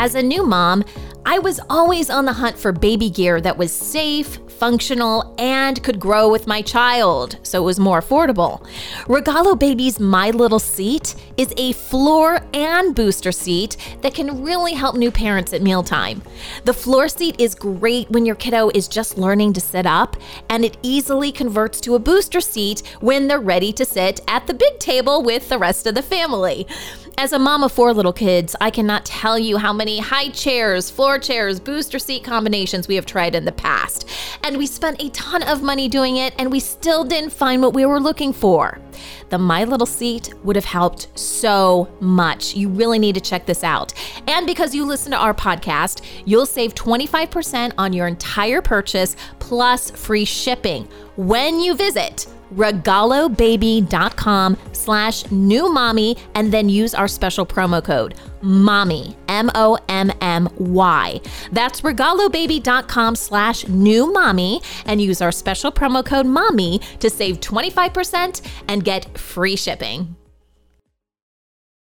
As a new mom, I was always on the hunt for baby gear that was safe, functional, and could grow with my child, so it was more affordable. Regalo Baby's My Little Seat is a floor and booster seat that can really help new parents at mealtime. The floor seat is great when your kiddo is just learning to sit up, and it easily converts to a booster seat when they're ready to sit at the big table with the rest of the family. As a mom of 4 little kids, I cannot tell you how many high chairs, floor chairs, booster seat combinations we have tried in the past. And we spent a ton of money doing it, and we still didn't find what we were looking for. The My Little Seat would have helped so much. You really need to check this out. And because you listen to our podcast, you'll save 25% on your entire purchase plus free shipping when you visit regalobaby.com/newmommy and then use our special promo code MOMMY, MOMMY. That's regalobaby.com/newmommy and use our special promo code MOMMY to save 25% and get free shipping.